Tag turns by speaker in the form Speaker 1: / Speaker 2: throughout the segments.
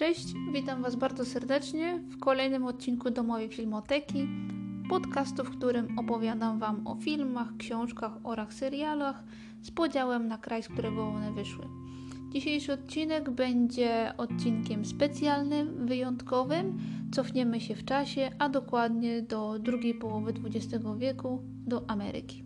Speaker 1: Cześć, witam Was bardzo serdecznie w kolejnym odcinku Domowej Filmoteki, podcastu, w którym opowiadam Wam o filmach, książkach oraz serialach z podziałem na kraj, z którego one wyszły. Dzisiejszy odcinek będzie odcinkiem specjalnym, wyjątkowym. Cofniemy się w czasie, a dokładnie do drugiej połowy XX wieku, do Ameryki.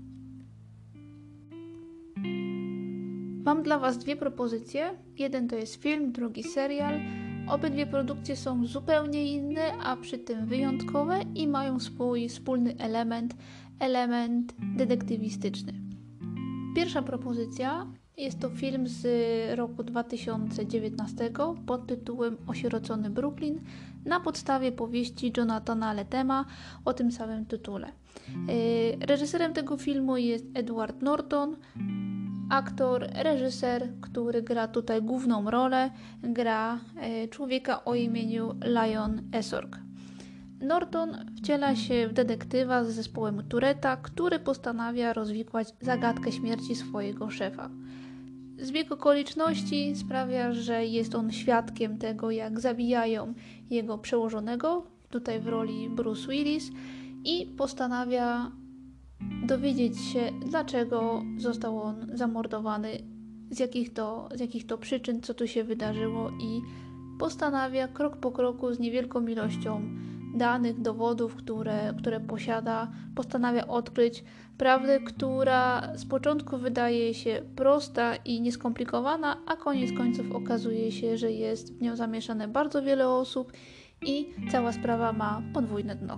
Speaker 1: Mam dla Was dwie propozycje. Jeden to jest film, drugi serial. Obydwie produkcje są zupełnie inne, a przy tym wyjątkowe i mają swój wspólny element detektywistyczny. Pierwsza propozycja jest to film z roku 2019 pod tytułem Osierocony Brooklyn na podstawie powieści Jonathana Lethema o tym samym tytule. Reżyserem tego filmu jest Edward Norton. Aktor, reżyser, który gra tutaj główną rolę, gra człowieka o imieniu Lion Esorg. Norton wciela się w detektywa z zespołem Touretta, który postanawia rozwikłać zagadkę śmierci swojego szefa. Zbieg okoliczności sprawia, że jest on świadkiem tego, jak zabijają jego przełożonego, tutaj w roli Bruce Willis, i postanawia dowiedzieć się, dlaczego został on zamordowany, z jakich to przyczyn, co tu się wydarzyło, i postanawia krok po kroku z niewielką ilością danych, dowodów, które posiada, postanawia odkryć prawdę, która z początku wydaje się prosta i nieskomplikowana, a koniec końców okazuje się, że jest w nią zamieszane bardzo wiele osób i cała sprawa ma podwójne dno.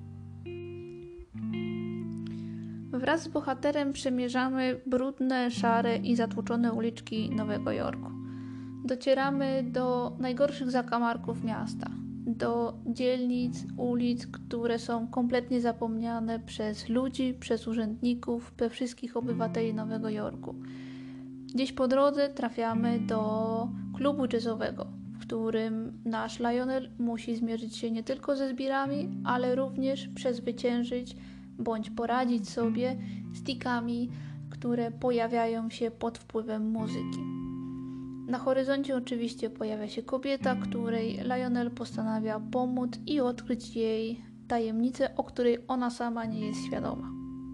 Speaker 1: Wraz z bohaterem przemierzamy brudne, szare i zatłoczone uliczki Nowego Jorku. Docieramy do najgorszych zakamarków miasta, do dzielnic, ulic, które są kompletnie zapomniane przez ludzi, przez urzędników, przez wszystkich obywateli Nowego Jorku. Gdzieś po drodze trafiamy do klubu jazzowego, w którym nasz Lionel musi zmierzyć się nie tylko ze zbirami, ale również przezwyciężyć bądź poradzić sobie z tikami, które pojawiają się pod wpływem muzyki. Na horyzoncie oczywiście pojawia się kobieta, której Lionel postanawia pomóc i odkryć jej tajemnicę, o której ona sama nie jest świadoma.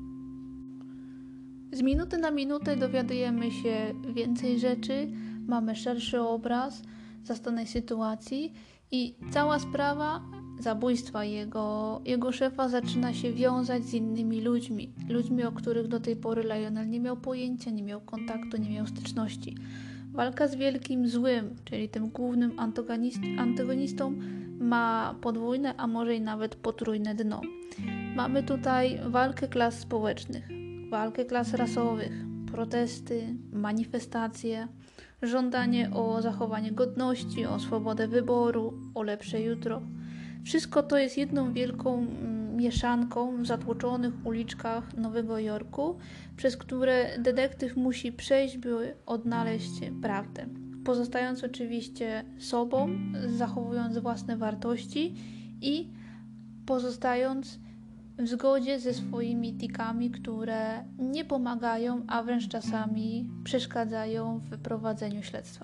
Speaker 1: Z minuty na minutę dowiadujemy się więcej rzeczy, mamy szerszy obraz zastanej sytuacji i cała sprawa zabójstwa jego szefa zaczyna się wiązać z innymi ludźmi, o których do tej pory Lionel nie miał pojęcia, nie miał kontaktu, nie miał styczności. Walka z wielkim złym, czyli tym głównym antagonistą, ma podwójne, a może i nawet potrójne dno. Mamy tutaj walkę klas społecznych, walkę klas rasowych, protesty, manifestacje, żądanie o zachowanie godności, o swobodę wyboru, o lepsze jutro. Wszystko to jest jedną wielką mieszanką w zatłoczonych uliczkach Nowego Jorku, przez które detektyw musi przejść, by odnaleźć prawdę. Pozostając oczywiście sobą, zachowując własne wartości i pozostając w zgodzie ze swoimi tikami, które nie pomagają, a wręcz czasami przeszkadzają w prowadzeniu śledztwa.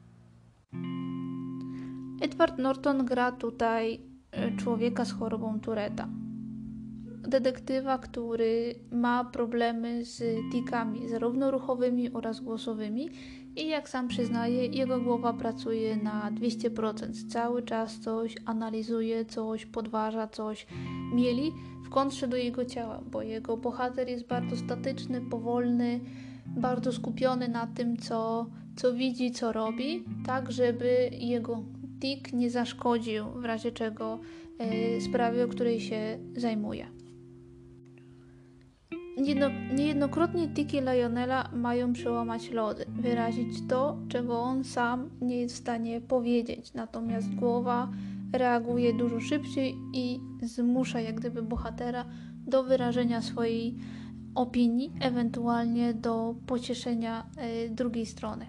Speaker 1: Edward Norton gra tutaj człowieka z chorobą Touretta. Detektywa, który ma problemy z tikami, zarówno ruchowymi oraz głosowymi, i jak sam przyznaje, jego głowa pracuje na 200%. Cały czas coś analizuje, coś podważa, coś mieli w kontrze do jego ciała, bo jego bohater jest bardzo statyczny, powolny, bardzo skupiony na tym, co widzi, co robi, tak żeby jego tik nie zaszkodził w razie czego sprawie, o której się zajmuje. Niejednokrotnie tiki Lionela mają przełamać lody, wyrazić to, czego on sam nie jest w stanie powiedzieć, natomiast głowa reaguje dużo szybciej i zmusza jak gdyby bohatera do wyrażenia swojej opinii, ewentualnie do pocieszenia drugiej strony.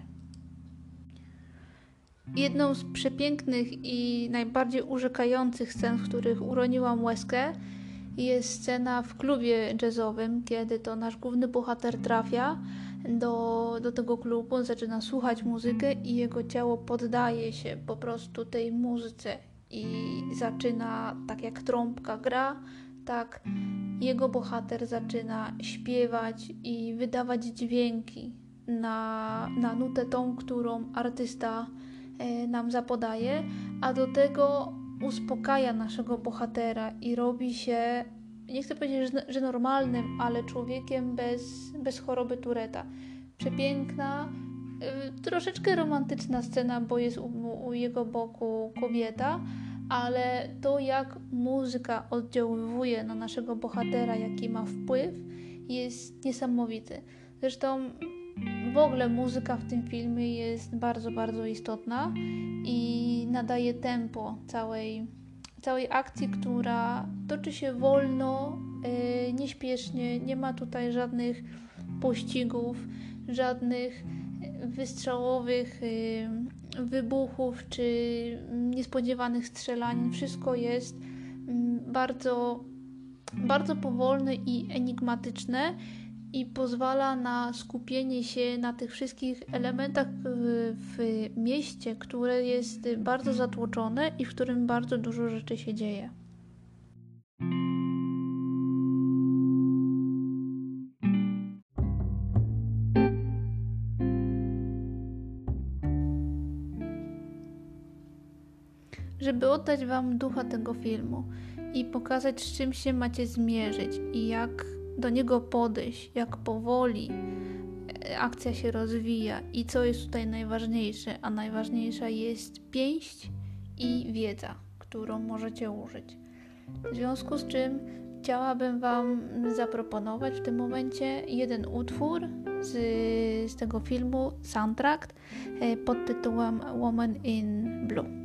Speaker 1: Jedną z przepięknych i najbardziej urzekających scen, w których uroniłam łezkę, jest scena w klubie jazzowym, kiedy to nasz główny bohater trafia do tego klubu, on zaczyna słuchać muzykę i jego ciało poddaje się po prostu tej muzyce i zaczyna, tak jak trąbka gra, tak jego bohater zaczyna śpiewać i wydawać dźwięki na nutę tą, którą artysta nam zapodaje, a do tego uspokaja naszego bohatera i robi się, nie chcę powiedzieć, że normalnym, ale człowiekiem bez choroby Touretta. Przepiękna, troszeczkę romantyczna scena, bo jest u jego boku kobieta, ale to, jak muzyka oddziaływuje na naszego bohatera, jaki ma wpływ, jest niesamowity. Zresztą w ogóle muzyka w tym filmie jest bardzo, bardzo istotna i nadaje tempo całej akcji, która toczy się wolno, nieśpiesznie, nie ma tutaj żadnych pościgów, żadnych wystrzałowych wybuchów czy niespodziewanych strzelanin. Wszystko jest bardzo, bardzo powolne i enigmatyczne i pozwala na skupienie się na tych wszystkich elementach w mieście, które jest bardzo zatłoczone i w którym bardzo dużo rzeczy się dzieje. Żeby oddać Wam ducha tego filmu i pokazać, z czym się macie zmierzyć i jak do niego podejść, jak powoli akcja się rozwija i co jest tutaj najważniejsze, a najważniejsza jest pięść i wiedza, którą możecie użyć. W związku z czym chciałabym Wam zaproponować w tym momencie jeden utwór z tego filmu, soundtrack pod tytułem Woman in Blue.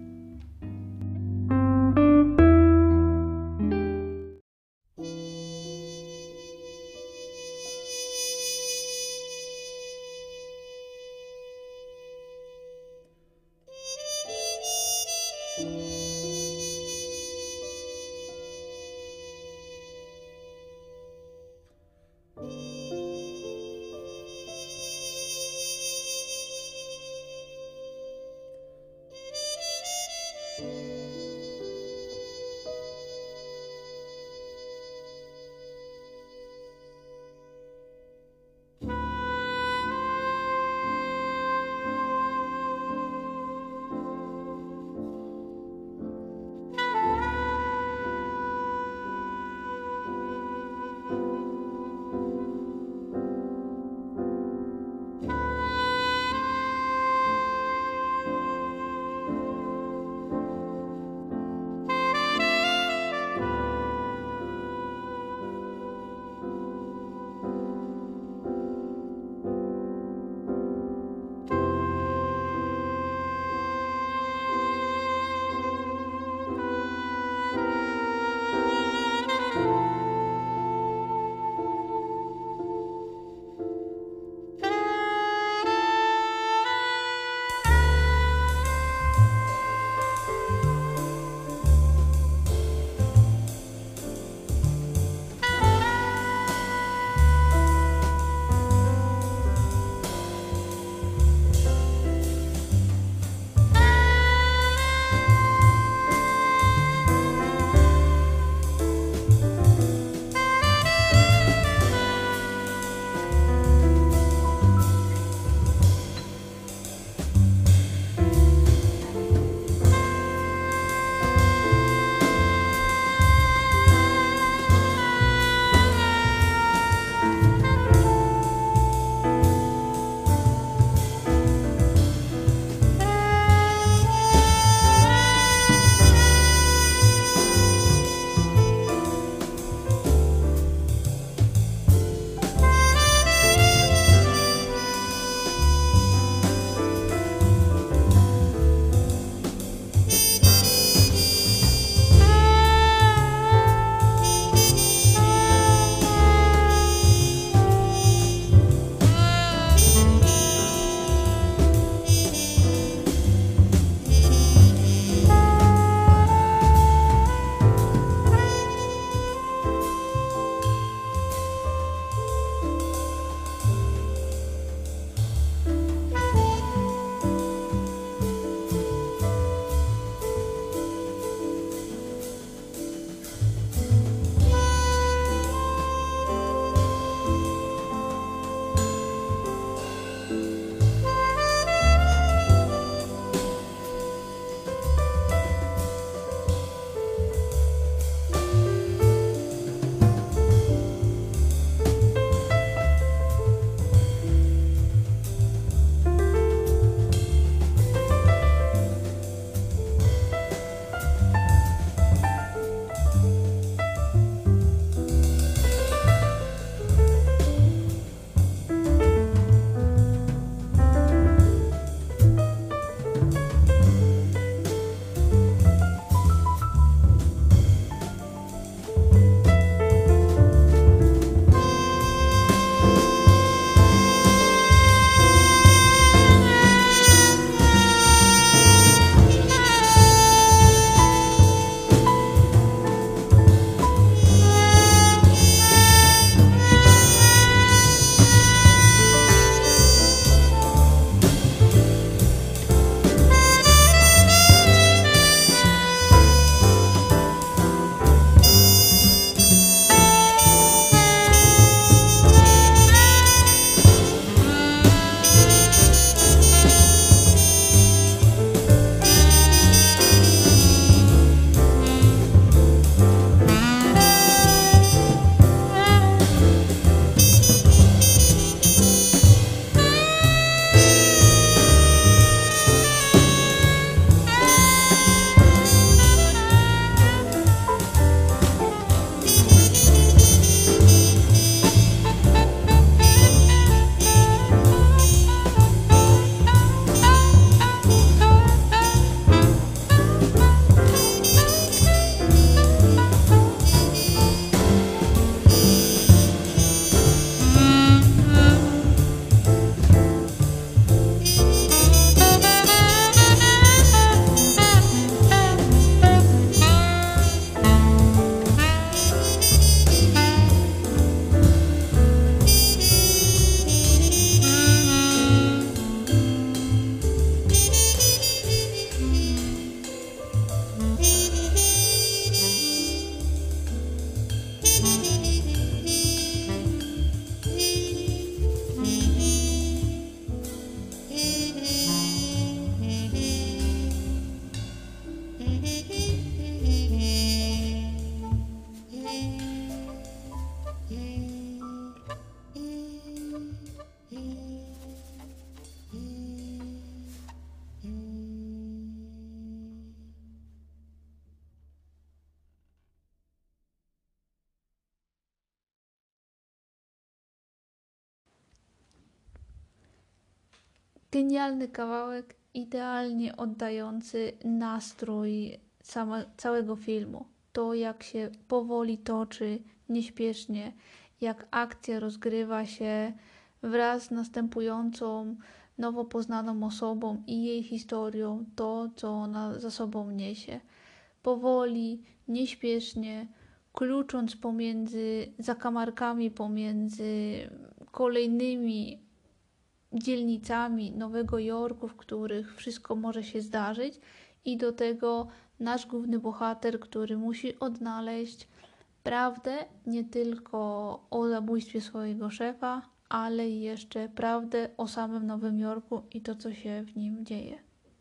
Speaker 1: genialny kawałek, idealnie oddający nastrój całego filmu. To, jak się powoli toczy, nieśpiesznie, jak akcja rozgrywa się wraz z następującą, nowo poznaną osobą i jej historią, to, co ona za sobą niesie. Powoli, nieśpiesznie, klucząc pomiędzy zakamarkami, pomiędzy kolejnymi dzielnicami Nowego Jorku, w których wszystko może się zdarzyć, i do tego nasz główny bohater, który musi odnaleźć prawdę nie tylko o zabójstwie swojego szefa, ale i jeszcze prawdę o samym Nowym Jorku i to, co się w nim dzieje.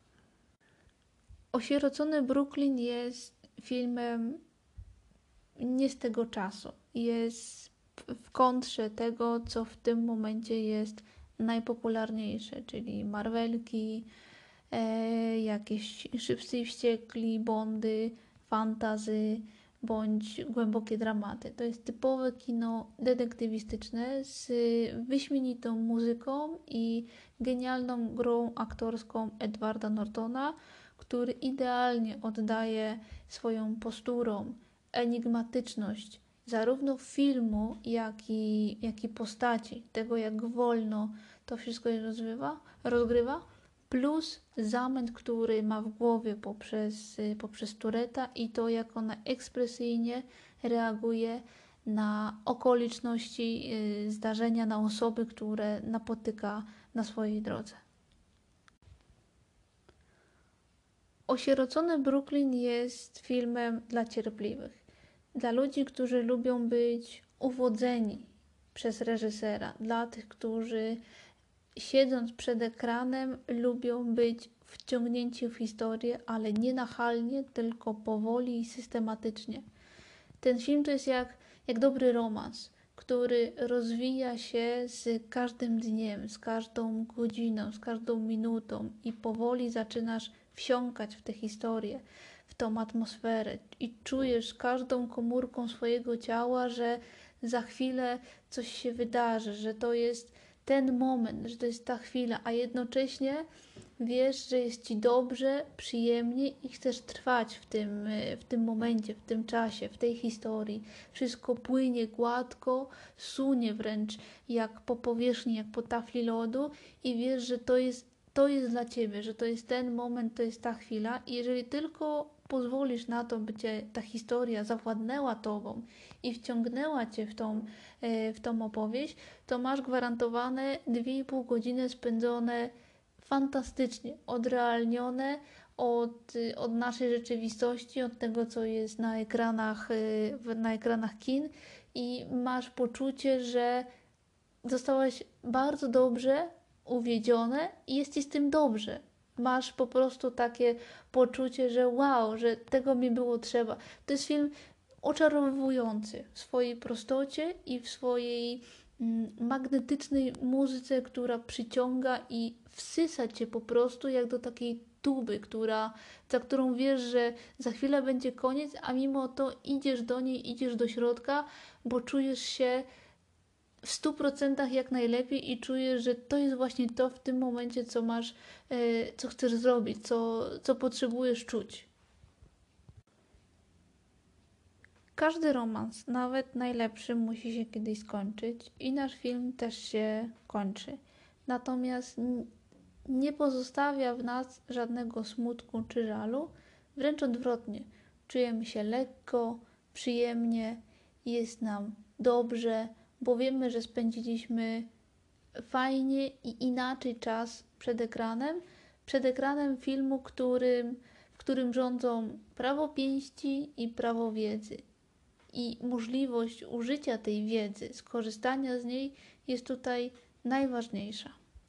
Speaker 1: Osierocony Brooklyn jest filmem nie z tego czasu. Jest w kontrze tego, co w tym momencie jest najpopularniejsze, czyli Marvelki, jakieś Szybcy i Wściekli, Bondy, fantasy bądź głębokie dramaty. To jest typowe kino detektywistyczne z wyśmienitą muzyką i genialną grą aktorską Edwarda Nortona, który idealnie oddaje swoją posturą enigmatyczność zarówno filmu, jak i postaci, tego jak wolno to wszystko się rozgrywa, plus zamęt, który ma w głowie poprzez Tureta i to, jak ona ekspresyjnie reaguje na okoliczności, zdarzenia, na osoby, które napotyka na swojej drodze. Osierocony Brooklyn jest filmem dla cierpliwych. Dla ludzi, którzy lubią być uwodzeni przez reżysera. Dla tych, którzy siedząc przed ekranem lubią być wciągnięci w historię, ale nie nachalnie, tylko powoli i systematycznie. Ten film to jest jak dobry romans, który rozwija się z każdym dniem, z każdą godziną, z każdą minutą i powoli zaczynasz wsiąkać w tę historię, w tą atmosferę i czujesz każdą komórką swojego ciała, że za chwilę coś się wydarzy, że to jest ten moment, że to jest ta chwila, a jednocześnie wiesz, że jest Ci dobrze, przyjemnie i chcesz trwać w tym momencie, w tym czasie, w tej historii. Wszystko płynie gładko, sunie wręcz jak po powierzchni, jak po tafli lodu i wiesz, że to jest dla Ciebie, że to jest ten moment, to jest ta chwila i jeżeli tylko pozwolisz na to, by Cię ta historia zawładnęła Tobą i wciągnęła Cię w tą opowieść, to masz gwarantowane 2,5 godziny spędzone fantastycznie, odrealnione od naszej rzeczywistości, od tego, co jest na ekranach kin i masz poczucie, że zostałaś bardzo dobrze uwiedzione i jest Ci z tym dobrze. Masz po prostu takie poczucie, że wow, że tego mi było trzeba. To jest film oczarowujący w swojej prostocie i w swojej magnetycznej muzyce, która przyciąga i wsysa Cię po prostu jak do takiej tuby, za którą wiesz, że za chwilę będzie koniec, a mimo to idziesz do niej, idziesz do środka, bo czujesz się w 100% jak najlepiej i czujesz, że to jest właśnie to w tym momencie, co masz, co chcesz zrobić, co potrzebujesz czuć. Każdy romans, nawet najlepszy, musi się kiedyś skończyć i nasz film też się kończy. Natomiast nie pozostawia w nas żadnego smutku czy żalu, wręcz odwrotnie. Czujemy się lekko, przyjemnie, jest nam dobrze, bo wiemy, że spędziliśmy fajnie i inaczej czas przed ekranem filmu, w którym rządzą prawo pięści i prawo wiedzy. I możliwość użycia tej wiedzy, skorzystania z niej jest tutaj najważniejsza.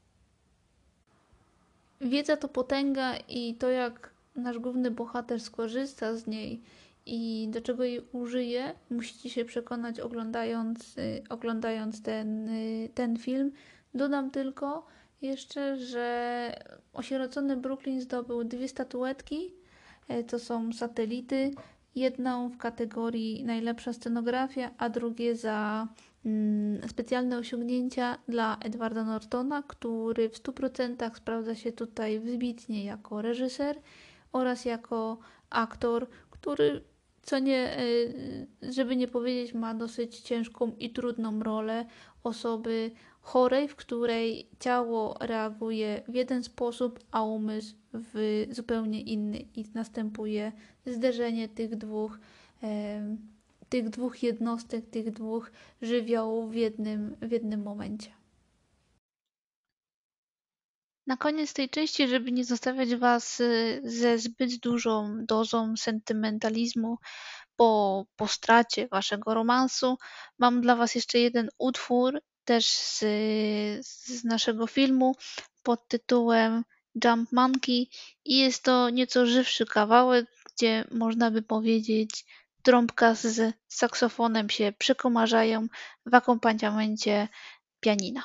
Speaker 1: Wiedza to potęga i to, jak nasz główny bohater skorzysta z niej i do czego jej użyje, musicie się przekonać oglądając ten film. Dodam tylko jeszcze, że Osierocony Brooklyn zdobył 2 statuetki, to są Satelity, jedną w kategorii najlepsza scenografia, a drugie za specjalne osiągnięcia dla Edwarda Nortona, który w 100% sprawdza się tutaj wybitnie jako reżyser oraz jako aktor, który, co nie, żeby nie powiedzieć, ma dosyć ciężką i trudną rolę osoby chorej, w której ciało reaguje w jeden sposób, a umysł w zupełnie inny i następuje zderzenie tych dwóch jednostek, tych dwóch żywiołów w jednym momencie. Na koniec tej części, żeby nie zostawiać Was ze zbyt dużą dozą sentymentalizmu po stracie Waszego romansu, mam dla Was jeszcze jeden utwór, też z naszego filmu pod tytułem Jump Monkey i jest to nieco żywszy kawałek, gdzie można by powiedzieć trąbka z saksofonem się przekomarzają w akompaniamencie pianina.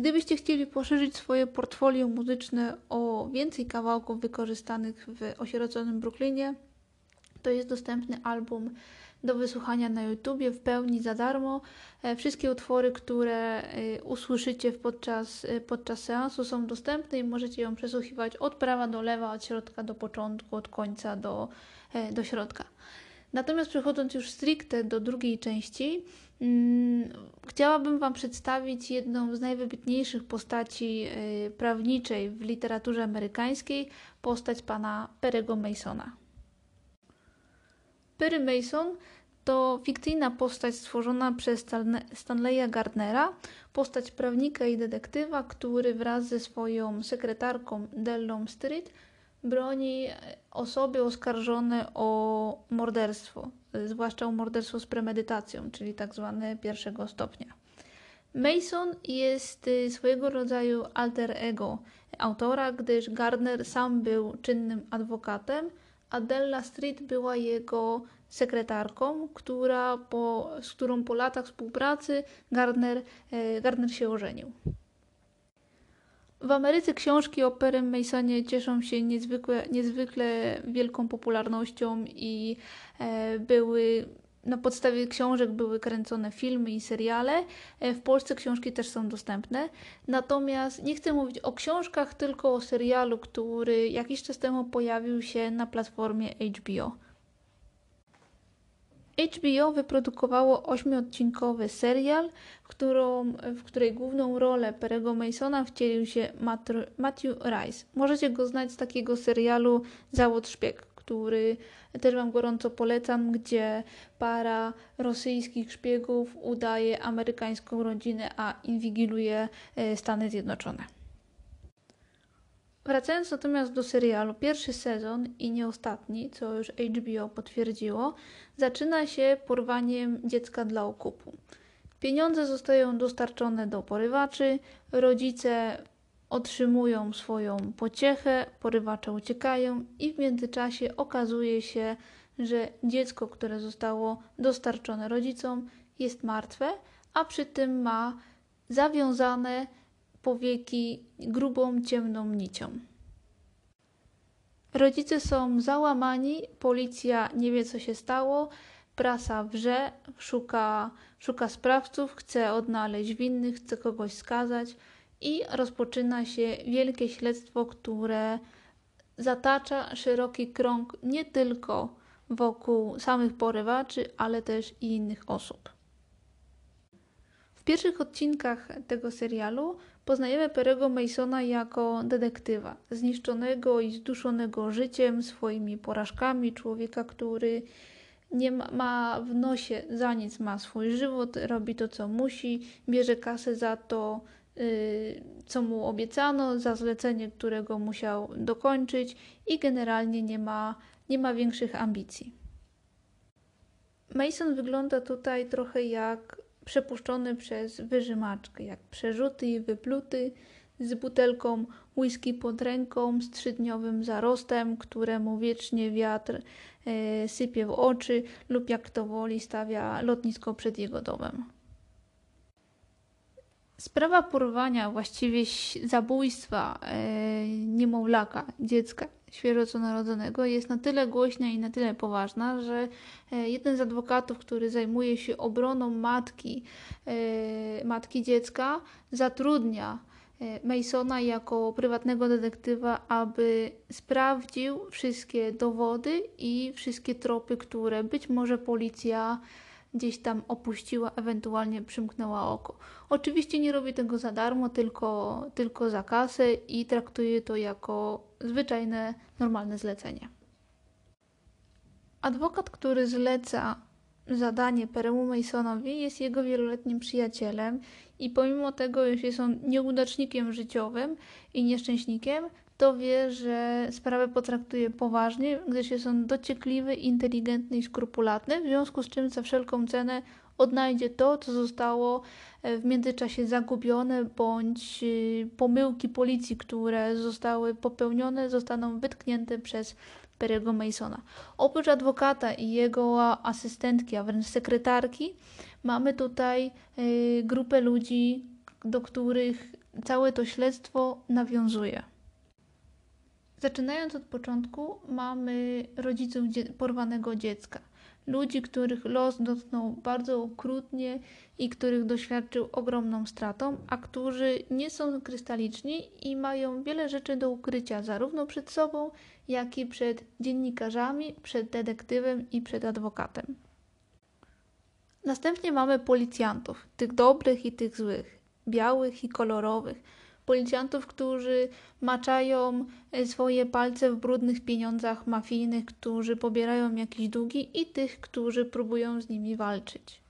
Speaker 1: Gdybyście chcieli poszerzyć swoje portfolio muzyczne o więcej kawałków wykorzystanych w osieroconym Brooklynie, to jest dostępny album do wysłuchania na YouTubie w pełni za darmo. Wszystkie utwory, które usłyszycie podczas seansu, są dostępne i możecie ją przesłuchiwać od prawa do lewa, od środka do początku, od końca do środka. Natomiast przechodząc już stricte do drugiej części, chciałabym Wam przedstawić jedną z najwybitniejszych postaci prawniczej w literaturze amerykańskiej, postać pana Perry'ego Masona. Perry Mason to fikcyjna postać stworzona przez Stanleya Gardnera, postać prawnika i detektywa, który wraz ze swoją sekretarką Dellą Street broni osoby oskarżone o morderstwo, zwłaszcza o morderstwo z premedytacją, czyli tak zwane pierwszego stopnia. Mason jest swojego rodzaju alter ego autora, gdyż Gardner sam był czynnym adwokatem, a Della Street była jego sekretarką, z którą po latach współpracy Gardner się ożenił. W Ameryce książki o Perrym Masonie cieszą się niezwykle wielką popularnością i na podstawie książek były kręcone filmy i seriale. W Polsce książki też są dostępne. Natomiast nie chcę mówić o książkach, tylko o serialu, który jakiś czas temu pojawił się na platformie HBO. HBO wyprodukowało 8-odcinkowy serial, w której główną rolę Perry'ego Masona wcielił się Matthew Rhys. Możecie go znać z takiego serialu Zawód szpieg, który też Wam gorąco polecam, gdzie para rosyjskich szpiegów udaje amerykańską rodzinę, a inwigiluje Stany Zjednoczone. Wracając natomiast do serialu, pierwszy sezon i nie ostatni, co już HBO potwierdziło, zaczyna się porwaniem dziecka dla okupu. Pieniądze zostają dostarczone do porywaczy, rodzice otrzymują swoją pociechę, porywacze uciekają i w międzyczasie okazuje się, że dziecko, które zostało dostarczone rodzicom, jest martwe, a przy tym ma zawiązane powieki grubą, ciemną nicią. Rodzice są załamani, policja nie wie, co się stało, prasa wrze, szuka sprawców, chce odnaleźć winnych, chce kogoś skazać i rozpoczyna się wielkie śledztwo, które zatacza szeroki krąg nie tylko wokół samych porywaczy, ale też i innych osób. W pierwszych odcinkach tego serialu poznajemy Perry'ego Masona jako detektywa, zniszczonego i zduszonego życiem, swoimi porażkami, człowieka, który nie ma w nosie za nic, ma swój żywot, robi to, co musi, bierze kasę za to, co mu obiecano, za zlecenie, którego musiał dokończyć i generalnie nie ma większych ambicji. Mason wygląda tutaj trochę jak przepuszczony przez wyżymaczkę, jak przerzuty i wypluty, z butelką whisky pod ręką, z 3-dniowym zarostem, któremu wiecznie wiatr sypie w oczy lub jak kto woli stawia lotnisko przed jego domem. Sprawa porwania, właściwie zabójstwa niemowlaka, dziecka świeżo co narodzonego jest na tyle głośna i na tyle poważna, że jeden z adwokatów, który zajmuje się obroną matki dziecka, zatrudnia Masona jako prywatnego detektywa, aby sprawdził wszystkie dowody i wszystkie tropy, które być może policja gdzieś tam opuściła, ewentualnie przymknęła oko. Oczywiście nie robi tego za darmo, tylko za kasę i traktuje to jako zwyczajne, normalne zlecenie. Adwokat, który zleca zadanie Perry'emu Masonowi, jest jego wieloletnim przyjacielem i pomimo tego, iż jest on nieudacznikiem życiowym i nieszczęśnikiem, to wie, że sprawę potraktuje poważnie, gdyż jest on dociekliwy, inteligentny i skrupulatny, w związku z czym za wszelką cenę odnajdzie to, co zostało w międzyczasie zagubione, bądź pomyłki policji, które zostały popełnione, zostaną wytknięte przez Perry'ego Masona. Oprócz adwokata i jego asystentki, a wręcz sekretarki, mamy tutaj grupę ludzi, do których całe to śledztwo nawiązuje. Zaczynając od początku, mamy rodziców porwanego dziecka. Ludzi, których los dotknął bardzo okrutnie i których doświadczył ogromną stratą, a którzy nie są krystaliczni i mają wiele rzeczy do ukrycia, zarówno przed sobą, jak i przed dziennikarzami, przed detektywem i przed adwokatem. Następnie mamy policjantów, tych dobrych i tych złych, białych i kolorowych. Policjantów, którzy maczają swoje palce w brudnych pieniądzach mafijnych, którzy pobierają jakieś długi, i tych, którzy próbują z nimi walczyć.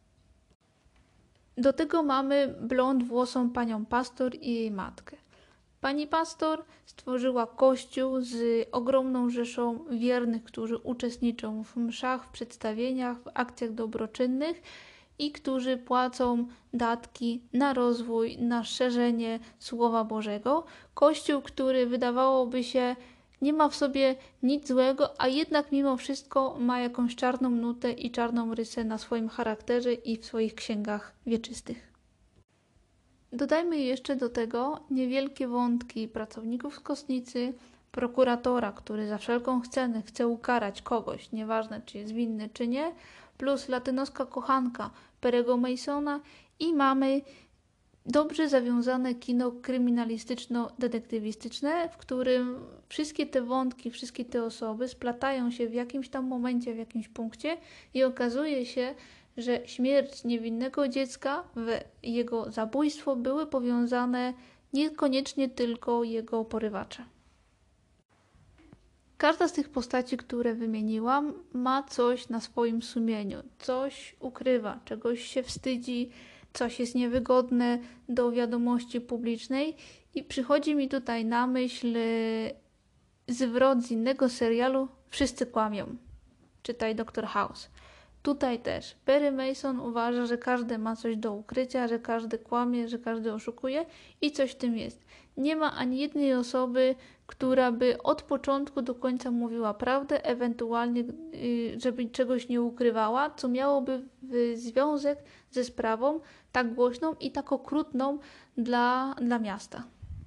Speaker 1: Do tego mamy blond włosą panią pastor i jej matkę. Pani pastor stworzyła kościół z ogromną rzeszą wiernych, którzy uczestniczą w mszach, w przedstawieniach, w akcjach dobroczynnych i którzy płacą datki na rozwój, na szerzenie Słowa Bożego. Kościół, który wydawałoby się nie ma w sobie nic złego, a jednak mimo wszystko ma jakąś czarną nutę i czarną rysę na swoim charakterze i w swoich księgach wieczystych. Dodajmy jeszcze do tego niewielkie wątki pracowników z kostnicy, prokuratora, który za wszelką cenę chce ukarać kogoś, nieważne czy jest winny czy nie, plus latynoska kochanka Perego Masona i mamy dobrze zawiązane kino kryminalistyczno-detektywistyczne, w którym wszystkie te wątki, wszystkie te osoby splatają się w jakimś tam momencie, w jakimś punkcie i okazuje się, że śmierć niewinnego dziecka w jego zabójstwo były powiązane niekoniecznie tylko jego porywacze. Każda z tych postaci, które wymieniłam, ma coś na swoim sumieniu, coś ukrywa, czegoś się wstydzi, coś jest niewygodne do wiadomości publicznej i przychodzi mi tutaj na myśl zwrot z innego serialu Wszyscy kłamią. Czytaj Dr. House. Tutaj też Perry Mason uważa, że każdy ma coś do ukrycia, że każdy kłamie, że każdy oszukuje i coś w tym jest. Nie ma ani jednej osoby, która by od początku do końca mówiła prawdę, ewentualnie żeby czegoś nie ukrywała, co miałoby związek ze sprawą tak głośną i tak okrutną dla miasta.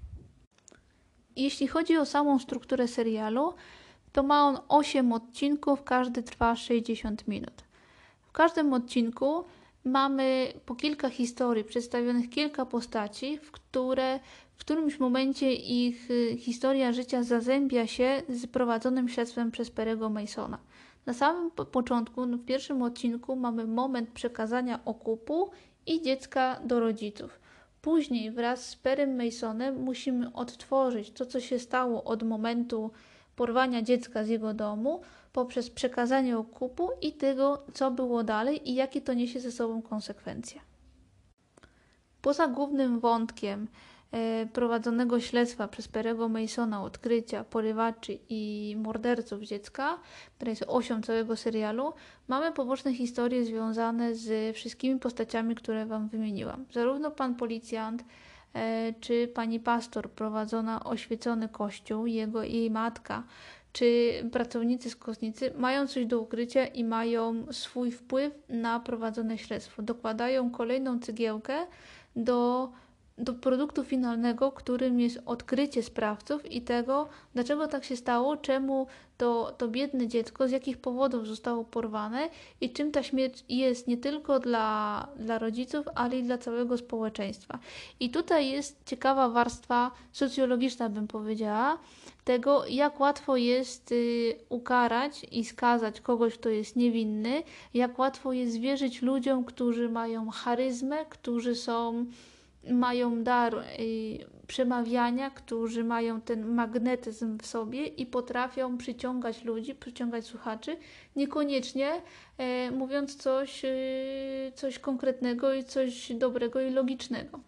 Speaker 1: Jeśli chodzi o samą strukturę serialu, to ma on 8 odcinków, każdy trwa 60 minut. W każdym odcinku mamy po kilka historii, przedstawionych kilka postaci, w którymś momencie ich historia życia zazębia się z prowadzonym śledztwem przez Perego Masona. Na samym początku, w pierwszym odcinku, mamy moment przekazania okupu i dziecka do rodziców. Później wraz z Perrym Masonem musimy odtworzyć to, co się stało od momentu porwania dziecka z jego domu, poprzez przekazanie okupu i tego, co było dalej i jakie to niesie ze sobą konsekwencje. Poza głównym wątkiem prowadzonego śledztwa przez Perego Masona, odkrycia porywaczy i morderców dziecka, która jest osią całego serialu, mamy poboczne historie związane z wszystkimi postaciami, które Wam wymieniłam. Zarówno pan policjant, czy pani pastor prowadzona oświecony kościół, jej matka, czy pracownicy z kostnicy mają coś do ukrycia i mają swój wpływ na prowadzone śledztwo. Dokładają kolejną cegiełkę do produktu finalnego, którym jest odkrycie sprawców i tego, dlaczego tak się stało, czemu to biedne dziecko, z jakich powodów zostało porwane i czym ta śmierć jest nie tylko dla rodziców, ale i dla całego społeczeństwa. I tutaj jest ciekawa warstwa socjologiczna, bym powiedziała, tego, jak łatwo jest ukarać i skazać kogoś, kto jest niewinny, jak łatwo jest wierzyć ludziom, którzy mają charyzmę, którzy mają dar przemawiania, którzy mają ten magnetyzm w sobie i potrafią przyciągać ludzi, przyciągać słuchaczy, niekoniecznie mówiąc coś konkretnego i coś dobrego i logicznego.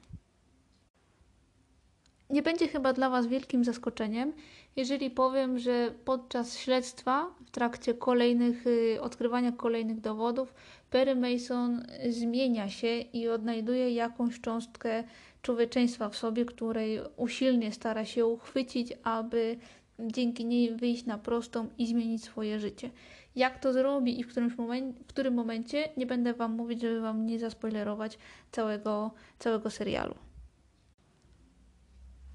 Speaker 1: Nie będzie chyba dla Was wielkim zaskoczeniem, jeżeli powiem, że podczas śledztwa, w trakcie odkrywania kolejnych dowodów, Perry Mason zmienia się i odnajduje jakąś cząstkę człowieczeństwa w sobie, której usilnie stara się uchwycić, aby dzięki niej wyjść na prostą i zmienić swoje życie. Jak to zrobi i w którym momencie, nie będę Wam mówić, żeby Wam nie zaspoilerować całego serialu.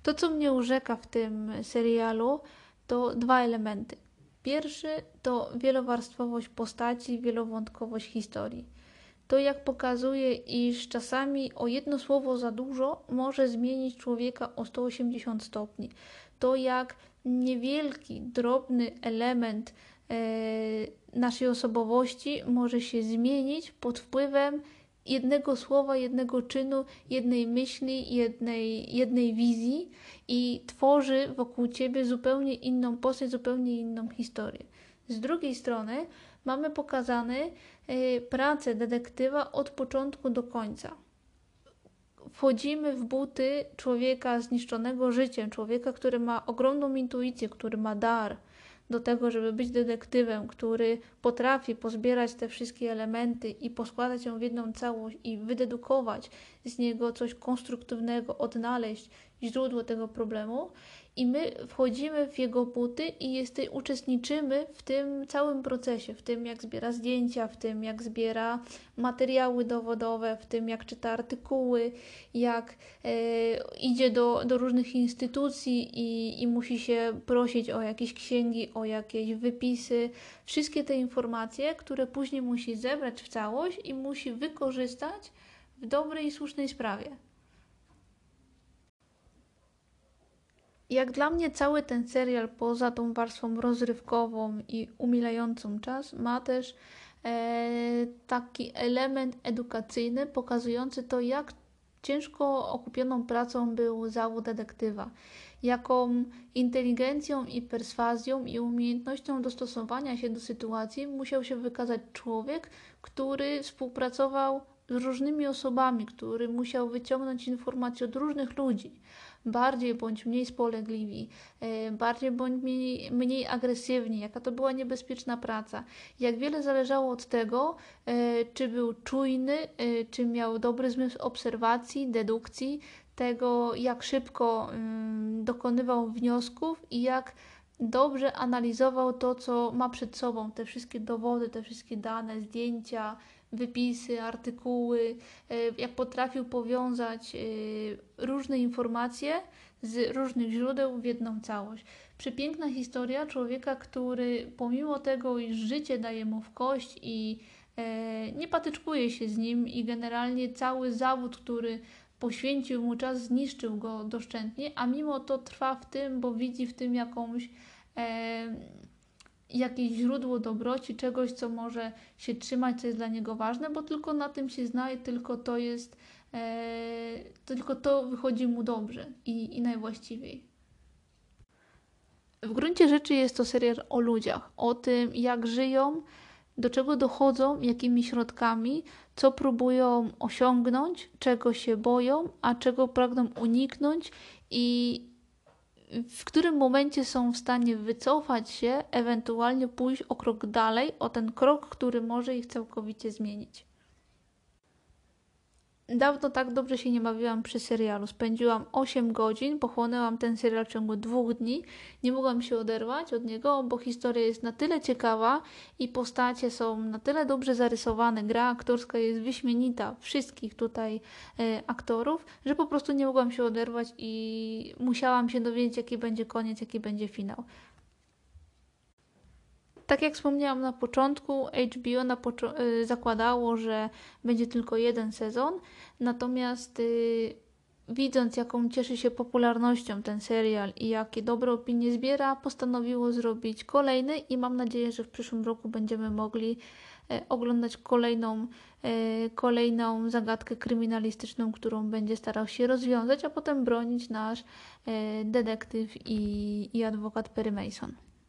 Speaker 1: To, co mnie urzeka w tym serialu, to dwa elementy. Pierwszy to wielowarstwowość postaci, wielowątkowość historii. To, jak pokazuje, iż czasami o jedno słowo za dużo może zmienić człowieka o 180 stopni. To, jak niewielki, drobny element naszej osobowości może się zmienić pod wpływem jednego słowa, jednego czynu, jednej myśli, jednej wizji i tworzy wokół ciebie zupełnie inną postać, zupełnie inną historię. Z drugiej strony mamy pokazane pracę detektywa od początku do końca. Wchodzimy w buty człowieka zniszczonego życiem, człowieka, który ma ogromną intuicję, który ma dar do tego, żeby być detektywem, który potrafi pozbierać te wszystkie elementy i poskładać ją w jedną całość i wydedukować z niego coś konstruktywnego, odnaleźć źródło tego problemu. I my wchodzimy w jego buty i uczestniczymy w tym całym procesie, w tym jak zbiera zdjęcia, w tym jak zbiera materiały dowodowe, w tym jak czyta artykuły, jak idzie do różnych instytucji i musi się prosić o jakieś księgi, o jakieś wypisy. Wszystkie te informacje, które później musi zebrać w całość i musi wykorzystać w dobrej i słusznej sprawie. Jak dla mnie cały ten serial, poza tą warstwą rozrywkową i umilającą czas, ma też taki element edukacyjny, pokazujący to, jak ciężko okupioną pracą był zawód detektywa. Jaką inteligencją i perswazją i umiejętnością dostosowania się do sytuacji musiał się wykazać człowiek, który współpracował z różnymi osobami, który musiał wyciągnąć informacje od różnych ludzi, bardziej bądź mniej spolegliwi, bardziej bądź mniej agresywni, jaka to była niebezpieczna praca. Jak wiele zależało od tego, czy był czujny, czy miał dobry zmysł obserwacji, dedukcji, tego jak szybko dokonywał wniosków i jak dobrze analizował to, co ma przed sobą, te wszystkie dowody, te wszystkie dane, zdjęcia, wypisy, artykuły, jak potrafił powiązać różne informacje z różnych źródeł w jedną całość. Przepiękna historia człowieka, który pomimo tego, iż życie daje mu w kość i nie patyczkuje się z nim i generalnie cały zawód, który poświęcił mu czas, zniszczył go doszczętnie, a mimo to trwa w tym, bo widzi w tym jakieś źródło dobroci, czegoś, co może się trzymać, co jest dla niego ważne, bo tylko na tym się zna i tylko to wychodzi mu dobrze i najwłaściwiej. W gruncie rzeczy jest to serial o ludziach, o tym, jak żyją, do czego dochodzą, jakimi środkami, co próbują osiągnąć, czego się boją, a czego pragną uniknąć i w którym momencie są w stanie wycofać się, ewentualnie pójść o krok dalej, o ten krok, który może ich całkowicie zmienić. Dawno tak dobrze się nie bawiłam przy serialu. Spędziłam 8 godzin, pochłonęłam ten serial w ciągu 2 dni. Nie mogłam się oderwać od niego, bo historia jest na tyle ciekawa i postacie są na tyle dobrze zarysowane, gra aktorska jest wyśmienita, wszystkich tutaj aktorów, że po prostu nie mogłam się oderwać i musiałam się dowiedzieć, jaki będzie koniec, jaki będzie finał. Tak jak wspomniałam na początku, HBO zakładało, że będzie tylko jeden sezon, natomiast widząc, jaką cieszy się popularnością ten serial i jakie dobre opinie zbiera, postanowiło zrobić kolejny i mam nadzieję, że w przyszłym roku będziemy mogli oglądać kolejną zagadkę kryminalistyczną, którą będzie starał się rozwiązać, a potem bronić nasz detektyw i adwokat Perry Mason.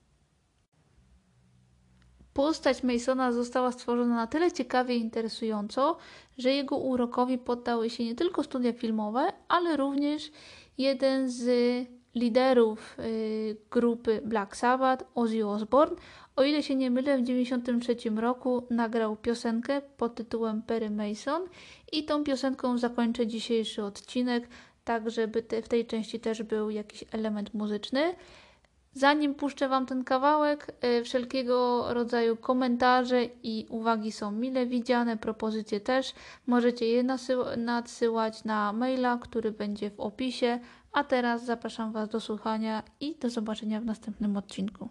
Speaker 1: Postać Masona została stworzona na tyle ciekawie i interesująco, że jego urokowi poddały się nie tylko studia filmowe, ale również jeden z liderów grupy Black Sabbath, Ozzy Osbourne. O ile się nie mylę, w 1993 roku nagrał piosenkę pod tytułem Perry Mason i tą piosenką zakończę dzisiejszy odcinek, tak żeby w tej części też był jakiś element muzyczny. Zanim puszczę Wam ten kawałek, wszelkiego rodzaju komentarze i uwagi są mile widziane, propozycje też. Możecie je nadsyłać na maila, który będzie w opisie, A teraz zapraszam Was do słuchania i do zobaczenia w następnym odcinku.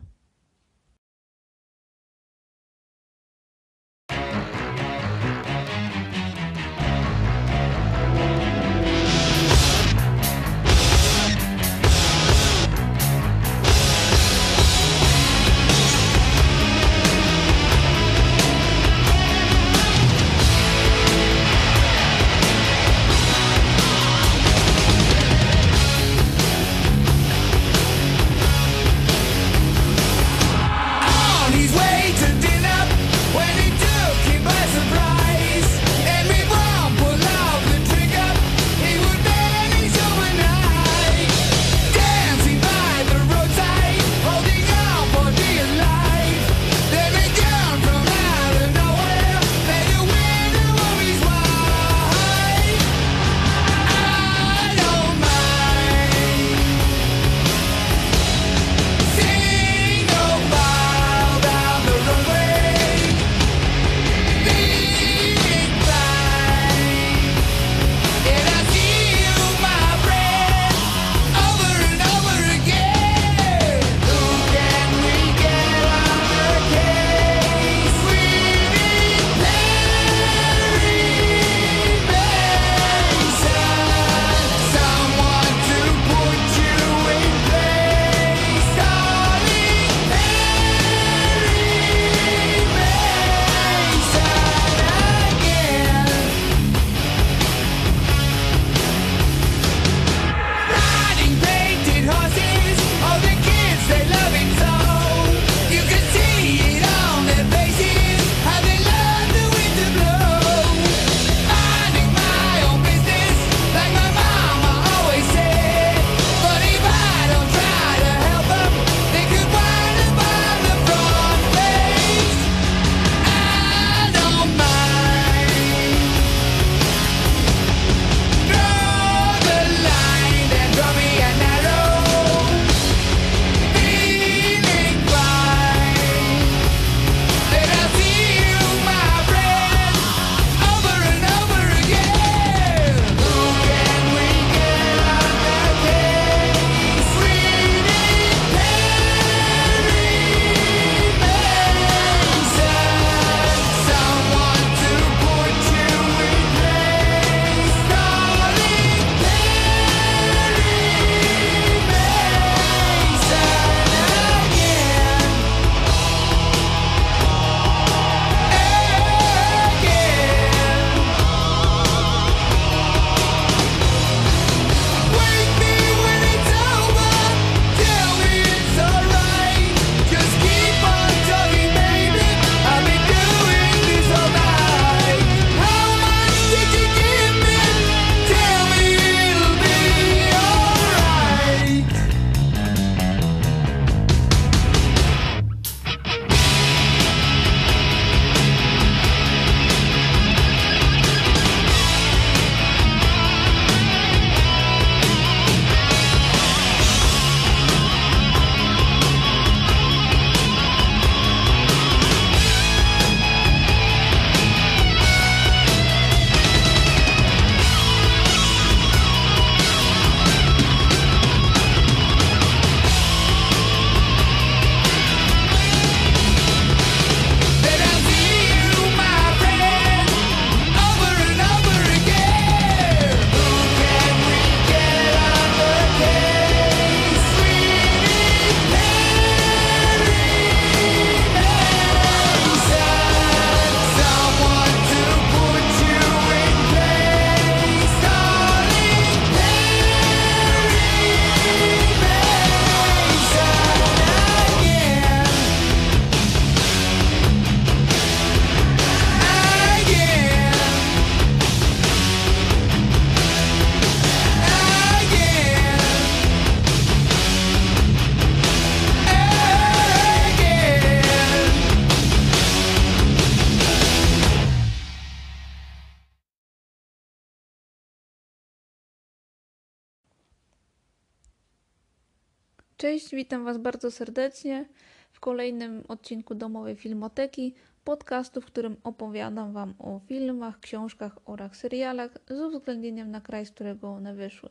Speaker 1: Cześć, witam Was bardzo serdecznie w kolejnym odcinku Domowej Filmoteki, podcastu, w którym opowiadam Wam o filmach, książkach oraz serialach z uwzględnieniem na kraj, z którego one wyszły.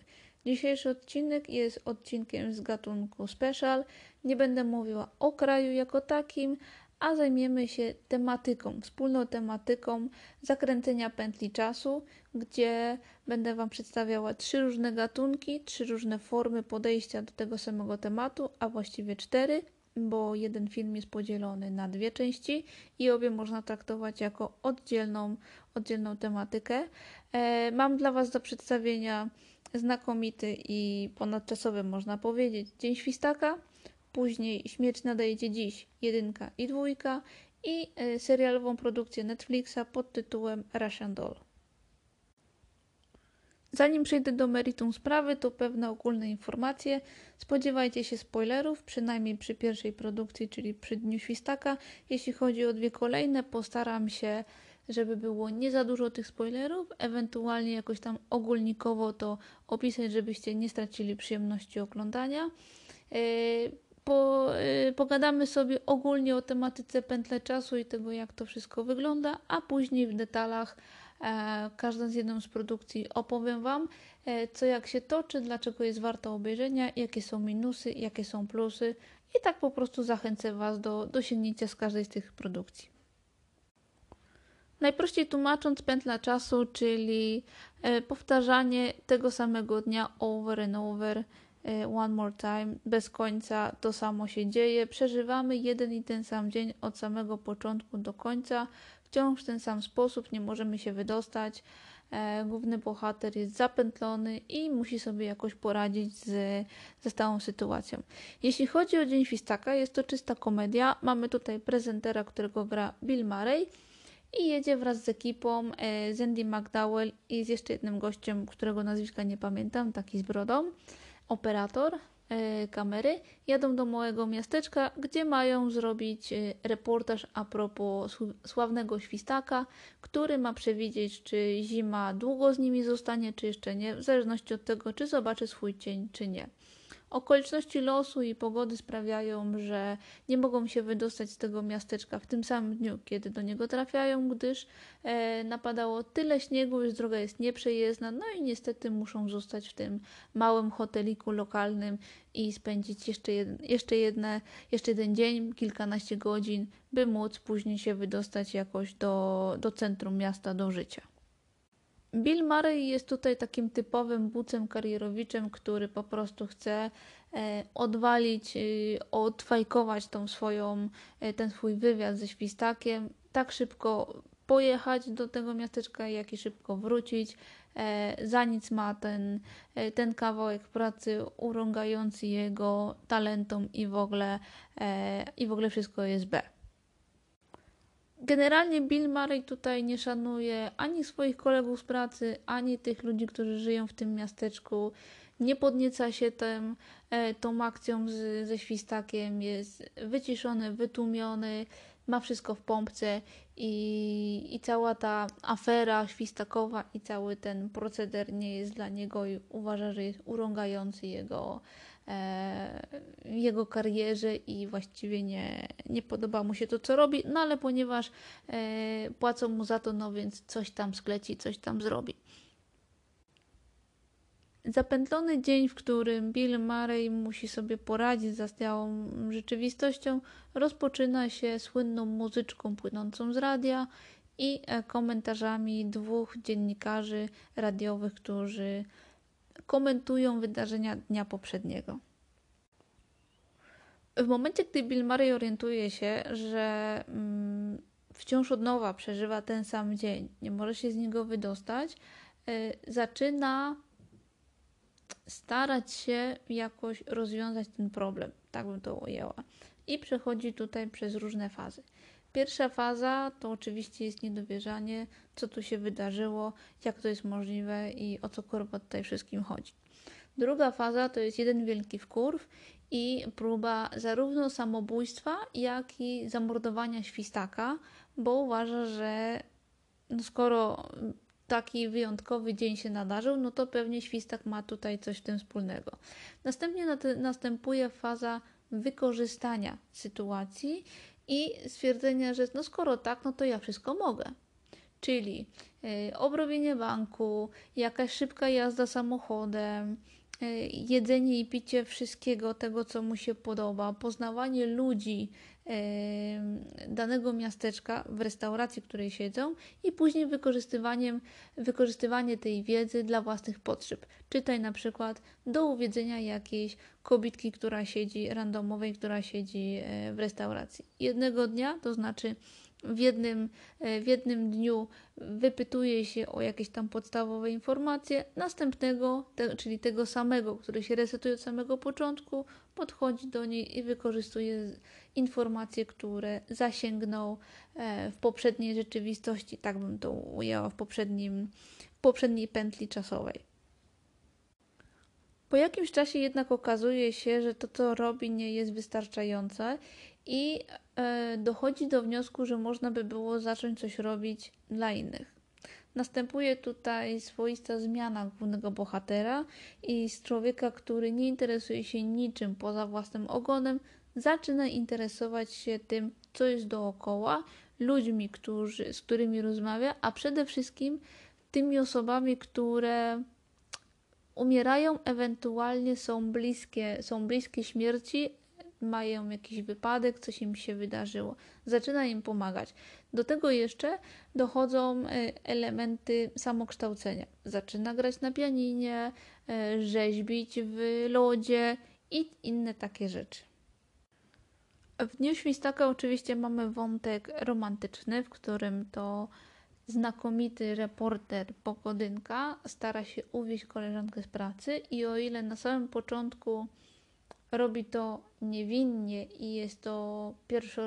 Speaker 1: Dzisiejszy odcinek jest odcinkiem z gatunku special. Nie będę mówiła o kraju jako takim, a zajmiemy się tematyką, wspólną tematyką zakręcenia pętli czasu, gdzie będę Wam przedstawiała 3 różne gatunki, 3 różne formy podejścia do tego samego tematu, a właściwie 4, bo jeden film jest podzielony na 2 części i obie można traktować jako oddzielną tematykę. Mam dla Was do przedstawienia znakomity i ponadczasowy, można powiedzieć, Dzień Świstaka, później Śmierć nadejdzie dziś, 1 i 2 i serialową produkcję Netflixa pod tytułem Russian Doll. Zanim przejdę do meritum sprawy, to pewne ogólne informacje. Spodziewajcie się spoilerów, przynajmniej przy pierwszej produkcji, czyli przy Dniu Świstaka. Jeśli chodzi o 2 kolejne, postaram się, żeby było nie za dużo tych spoilerów, ewentualnie jakoś tam ogólnikowo to opisać, żebyście nie stracili przyjemności oglądania. Pogadamy sobie ogólnie o tematyce pętle czasu i tego, jak to wszystko wygląda, a później w detalach każdą z jedną z produkcji opowiem Wam, co jak się toczy, dlaczego jest warto obejrzenia, jakie są minusy, jakie są plusy i tak po prostu zachęcę Was do sięgnięcia z każdej z tych produkcji. Najprościej tłumacząc, pętla czasu, czyli powtarzanie tego samego dnia over and over, one more time, bez końca to samo się dzieje, przeżywamy jeden i ten sam dzień od samego początku do końca, wciąż w ten sam sposób, nie możemy się wydostać, główny bohater jest zapętlony i musi sobie jakoś poradzić ze stałą sytuacją. Jeśli chodzi o Dzień Świstaka, jest to czysta komedia, mamy tutaj prezentera, którego gra Bill Murray, i jedzie wraz z ekipą z Andy McDowell i z jeszcze jednym gościem, którego nazwiska nie pamiętam, taki z brodą, operator kamery. Jadą do małego miasteczka, gdzie mają zrobić reportaż a propos sławnego świstaka, który ma przewidzieć, czy zima długo z nimi zostanie, czy jeszcze nie, w zależności od tego, czy zobaczy swój cień, czy nie. Okoliczności losu i pogody sprawiają, że nie mogą się wydostać z tego miasteczka w tym samym dniu, kiedy do niego trafiają, gdyż napadało tyle śniegu, że droga jest nieprzejezdna, no i niestety muszą zostać w tym małym hoteliku lokalnym i spędzić jeszcze jeden dzień, kilkanaście godzin, by móc później się wydostać jakoś do centrum miasta, do życia. Bill Murray jest tutaj takim typowym bucem karierowiczem, który po prostu chce odwalić, odfajkować ten swój wywiad ze świstakiem, tak szybko pojechać do tego miasteczka, jak i szybko wrócić. Za nic ma ten kawałek pracy urągający jego talentom i w ogóle wszystko jest B. Generalnie Bill Murray tutaj nie szanuje ani swoich kolegów z pracy, ani tych ludzi, którzy żyją w tym miasteczku. Nie podnieca się tą akcją ze świstakiem, jest wyciszony, wytłumiony, ma wszystko w pompce i cała ta afera świstakowa i cały ten proceder nie jest dla niego i uważa, że jest urągający jego karierze i właściwie nie podoba mu się to, co robi, no ale ponieważ płacą mu za to, no więc coś tam skleci, coś tam zrobi. Zapętlony dzień, w którym Bill Murray musi sobie poradzić z zastałą rzeczywistością, rozpoczyna się słynną muzyczką płynącą z radia i komentarzami 2 dziennikarzy radiowych, którzy komentują wydarzenia dnia poprzedniego. W momencie, gdy Bill Murray orientuje się, że wciąż od nowa przeżywa ten sam dzień, nie może się z niego wydostać, zaczyna starać się jakoś rozwiązać ten problem, tak bym to ujęła. I przechodzi tutaj przez różne fazy. Pierwsza faza to oczywiście jest niedowierzanie, co tu się wydarzyło, jak to jest możliwe i o co kurwa tutaj wszystkim chodzi. Druga faza to jest jeden wielki wkurw i próba zarówno samobójstwa, jak i zamordowania świstaka, bo uważa, że skoro taki wyjątkowy dzień się nadarzył, no to pewnie świstak ma tutaj coś w tym wspólnego. Następnie następuje faza wykorzystania sytuacji i stwierdzenia, że no skoro tak, no to ja wszystko mogę. Czyli obrobienie banku, jakaś szybka jazda samochodem, jedzenie i picie wszystkiego tego, co mu się podoba, poznawanie ludzi danego miasteczka w restauracji, w której siedzą i później wykorzystywanie tej wiedzy dla własnych potrzeb. Czytaj na przykład do uwiedzenia jakiejś kobitki, która siedzi w restauracji. Jednego dnia, to znaczy w jednym dniu wypytuje się o jakieś tam podstawowe informacje, następnego, czyli tego samego, który się resetuje od samego początku, podchodzi do niej i wykorzystuje informacje, które zasięgnął w poprzedniej rzeczywistości, tak bym to ujęła, w poprzedniej pętli czasowej. Po jakimś czasie jednak okazuje się, że to, co robi, nie jest wystarczające i dochodzi do wniosku, że można by było zacząć coś robić dla innych. Następuje tutaj swoista zmiana głównego bohatera i z człowieka, który nie interesuje się niczym poza własnym ogonem, zaczyna interesować się tym, co jest dookoła, ludźmi, z którymi rozmawia, a przede wszystkim tymi osobami, które umierają, ewentualnie są bliskie śmierci, mają jakiś wypadek, coś im się wydarzyło. Zaczyna im pomagać. Do tego jeszcze dochodzą elementy samokształcenia. Zaczyna grać na pianinie, rzeźbić w lodzie i inne takie rzeczy. W Dniu Świstaka oczywiście mamy wątek romantyczny, w którym to znakomity reporter Pogodynka stara się uwieść koleżankę z pracy i o ile na samym początku robi to niewinnie i jest to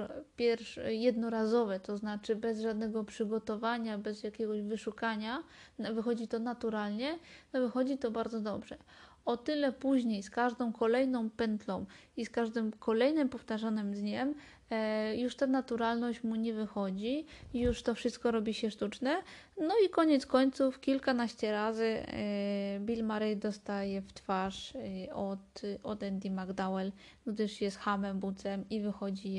Speaker 1: jednorazowe, to znaczy bez żadnego przygotowania, bez jakiegoś wyszukania, wychodzi to naturalnie, to wychodzi to bardzo dobrze. O tyle później z każdą kolejną pętlą i z każdym kolejnym powtarzanym dniem już ta naturalność mu nie wychodzi, już to wszystko robi się sztuczne. No i koniec końców kilkanaście razy Bill Murray dostaje w twarz od Andie McDowell, gdyż jest chamem, bucem i wychodzi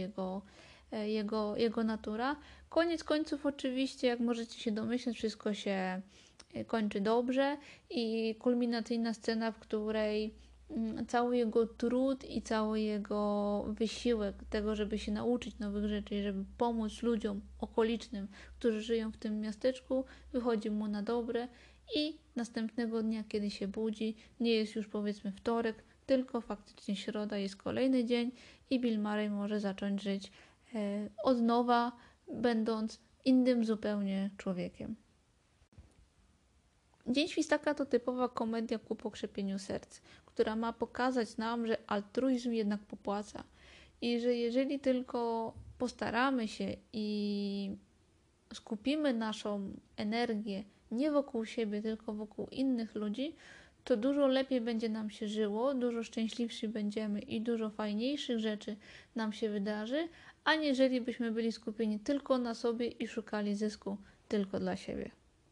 Speaker 1: jego natura. Koniec końców oczywiście, jak możecie się domyśleć, wszystko się kończy dobrze i kulminacyjna scena, w której cały jego trud i cały jego wysiłek tego, żeby się nauczyć nowych rzeczy i żeby pomóc ludziom okolicznym, którzy żyją w tym miasteczku, wychodzi mu na dobre i następnego dnia, kiedy się budzi, nie jest już powiedzmy wtorek, tylko faktycznie środa, jest kolejny dzień i Bill Murray może zacząć żyć od nowa, będąc innym zupełnie człowiekiem. Dzień Świstaka to typowa komedia ku pokrzepieniu serc, która ma pokazać nam, że altruizm jednak popłaca i że jeżeli tylko postaramy się i skupimy naszą energię nie wokół siebie, tylko wokół innych ludzi, to dużo lepiej będzie nam się żyło, dużo szczęśliwsi będziemy i dużo fajniejszych rzeczy nam się wydarzy, aniżeli byśmy byli skupieni tylko na sobie i szukali zysku tylko dla siebie.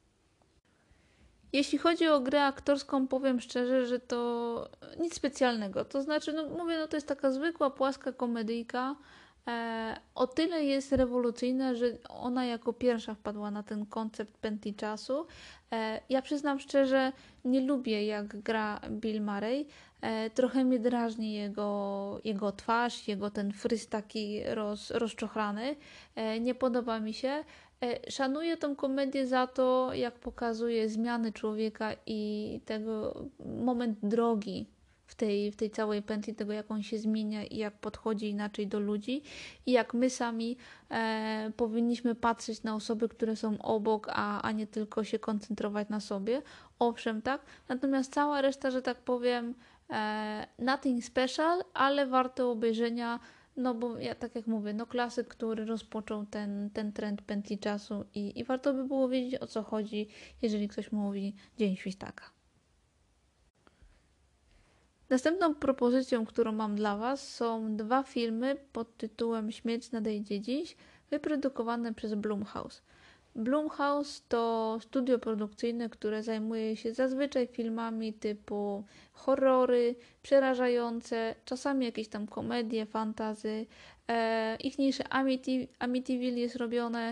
Speaker 1: Jeśli chodzi o grę aktorską, powiem szczerze, że to nic specjalnego. To znaczy, to jest taka zwykła, płaska komedyjka. O tyle jest rewolucyjna, że ona jako pierwsza wpadła na ten koncept pętli czasu. Ja przyznam szczerze, nie lubię jak gra Bill Murray. Trochę mnie drażni jego twarz, jego ten fryz taki rozczochrany. Nie podoba mi się. Szanuję tą komedię za to, jak pokazuje zmiany człowieka i tego moment drogi w tej całej pętli, tego jak on się zmienia i jak podchodzi inaczej do ludzi i jak my sami powinniśmy patrzeć na osoby, które są obok, a nie tylko się koncentrować na sobie. Owszem, tak. Natomiast cała reszta, że tak powiem, nothing special, ale warte obejrzenia. No bo ja tak jak mówię, klasyk, który rozpoczął ten trend pętli czasu i warto by było wiedzieć, o co chodzi, jeżeli ktoś mówi Dzień Świstaka. Następną propozycją, którą mam dla Was, są 2 filmy pod tytułem Śmierć nadejdzie dziś, wyprodukowane przez Blumhouse. Blumhouse to studio produkcyjne, które zajmuje się zazwyczaj filmami typu horrory, przerażające, czasami jakieś tam komedie, fantasy. Ichniejsze Amityville jest robione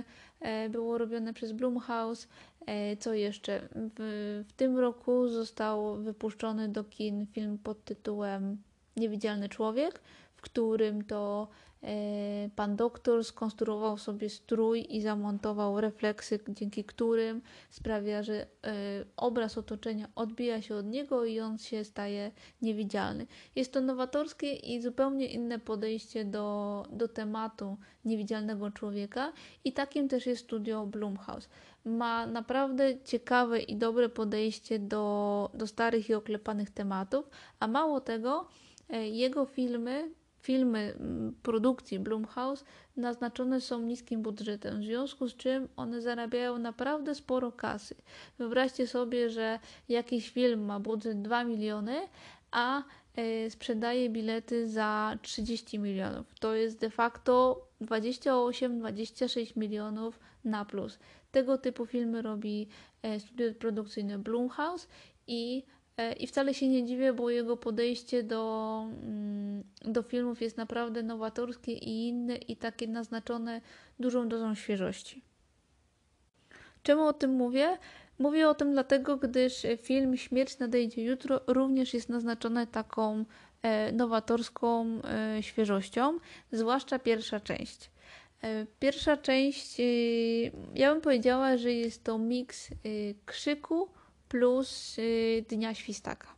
Speaker 1: było robione przez Blumhouse. Co jeszcze? W tym roku został wypuszczony do kin film pod tytułem Niewidzialny człowiek, w którym to pan doktor skonstruował sobie strój i zamontował refleksy, dzięki którym sprawia, że obraz otoczenia odbija się od niego i on się staje niewidzialny. Jest to nowatorskie i zupełnie inne podejście do tematu niewidzialnego człowieka i takim też jest studio Blumhouse. Ma naprawdę ciekawe i dobre podejście do starych i oklepanych tematów, a mało tego, jego filmy produkcji Blumhouse naznaczone są niskim budżetem, w związku z czym one zarabiają naprawdę sporo kasy. Wyobraźcie sobie, że jakiś film ma budżet 2 miliony, a sprzedaje bilety za 30 milionów. To jest de facto 28-26 milionów na plus. Tego typu filmy robi studio produkcyjne Blumhouse i wcale się nie dziwię, bo jego podejście do filmów jest naprawdę nowatorskie i inne i takie naznaczone dużą dozą świeżości. Czemu o tym mówię? Mówię o tym dlatego, gdyż film Śmierć nadejdzie jutro również jest naznaczony taką nowatorską świeżością, zwłaszcza pierwsza część. Pierwsza część, ja bym powiedziała, że jest to miks Krzyku plus Dnia Świstaka.